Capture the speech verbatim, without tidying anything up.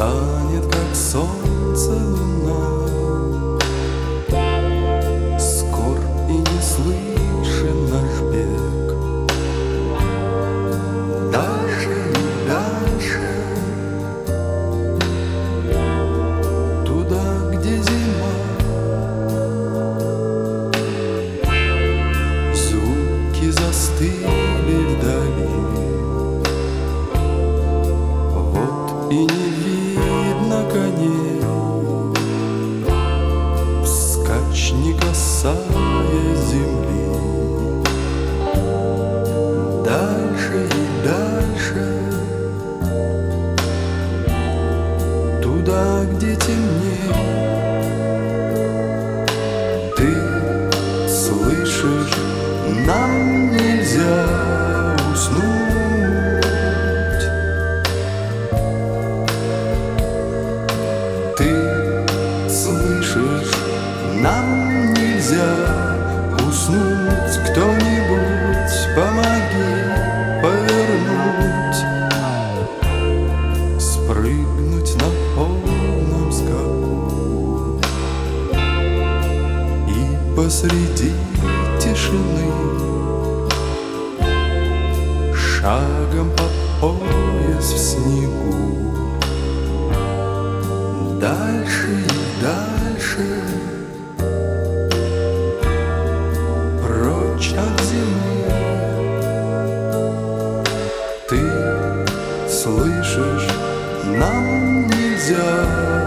станет, как солнце, луна. Скор и не слышен наш бег. Дальше и дальше, туда, где зима. Звуки застыли вдали. Вот и не видно коней, вскачь, не касаясь земли. Дальше и дальше, туда, где темней. Ты слышишь, нам нельзя уснуть. Ты слышишь, нам нельзя уснуть. Кто-нибудь помоги повернуть, спрыгнуть на полном скаку и посреди тишины шагом по пояс в снегу. Дальше и дальше, прочь от зимы. Ты слышишь, нам нельзя